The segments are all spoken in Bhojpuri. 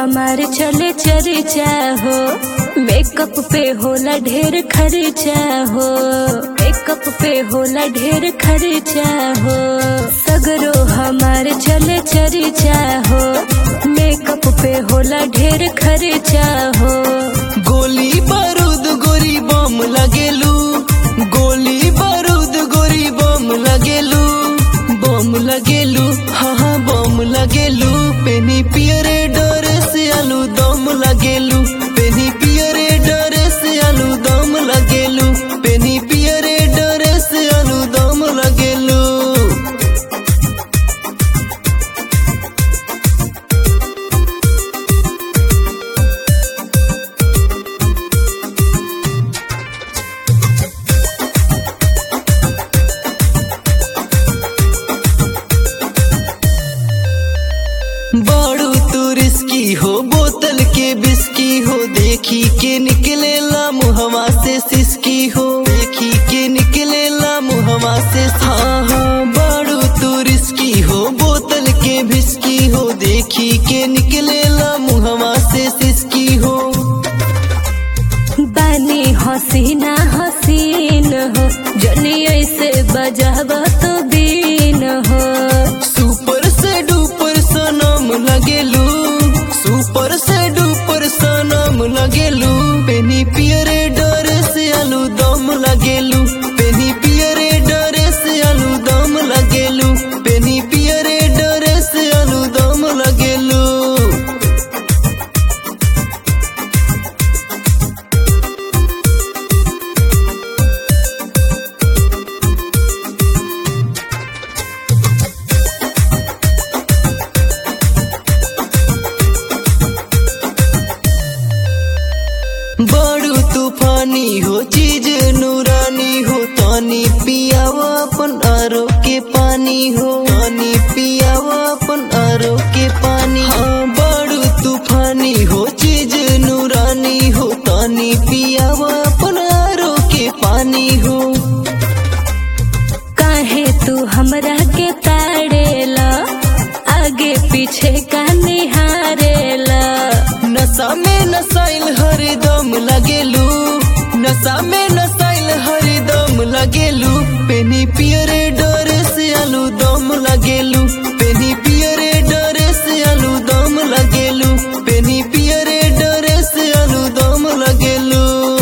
हमार चले चर्चा हो, मेकअप पे होला ढेर खर्चा हो, मेकअप पे होला ढेर खर्चा हो। सगरो हमार चले चर्चा हो, मेकअप पे होला ढेर खर्चा हो। गोली बारूद गोरी बम लगेलू, गोली बारूद गोरी बम लगेलू, बम लगेलू, हाँ बम लगेलू। पेनी पियरे डरे से आलू दम लगेलू, पेनी पियरे डरे से आलू दम लगेलू, पेनी पियरे डरे से आलू दम लगेलू। बाड़ू तू रिस्की हो, बोतल के बिस्की हो, देखी के निकलेला मुहवा से सिसकी हो, देखी के निकलेला मुहवा से। हाँ बाड़ू तू रिस्की हो, बोतल के बिस्की हो, देखी के निकलेला मुहवा से सिसकी हो। बानी हसीना हसीन हो, जनी ऐसे बजावा तो बीन हो। सुपर से डुपर सनम लगेलू, सुपर से डुपर सनम लगेलू। पेनी पियरे डरे से आलू दम लगेलू, पेनी पियरे डरे से आलू दम लगेलू, पेनी पियरे डरे से आलू दम लगेलू। बड़ू तूफानी हो, चीज नूरानी हो, तानी पियावा अपन आरो के पानी हो, तानी पियावा अपन आरो के पानी। हाँ बड़ू तूफानी हो, चीज नूरानी हो, तानी पियावा अपन आरो के पानी हो। काहे तू हमरा के ताड़ेला, आगे पीछे का निहारेला। नशा में नसाइल हरदम लगेलू, नशा में नसाइल हरदम लगेलू। पेनी पियरे डरे से आलू दम लगेलू, पेनी पियरे डरे से आलू दम लगेलू, पेनी पियरे डरे से आलू दम लगेलू।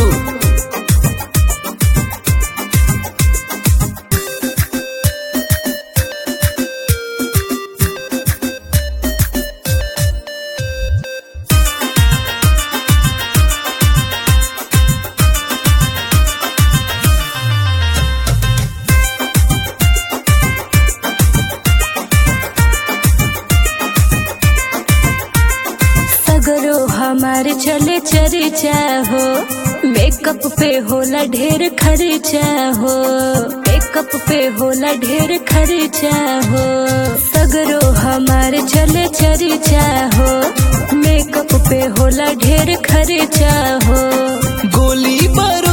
सगरो हमार चले चर्चा हो, मेकअप पे होला ढेर खर्चा हो, मेकअप पे होला ढेर खर्चा हो। सगरो हमार चले चर्चा हो, मेकअप पे होला ढेर खर्चा हो। गोली बारूद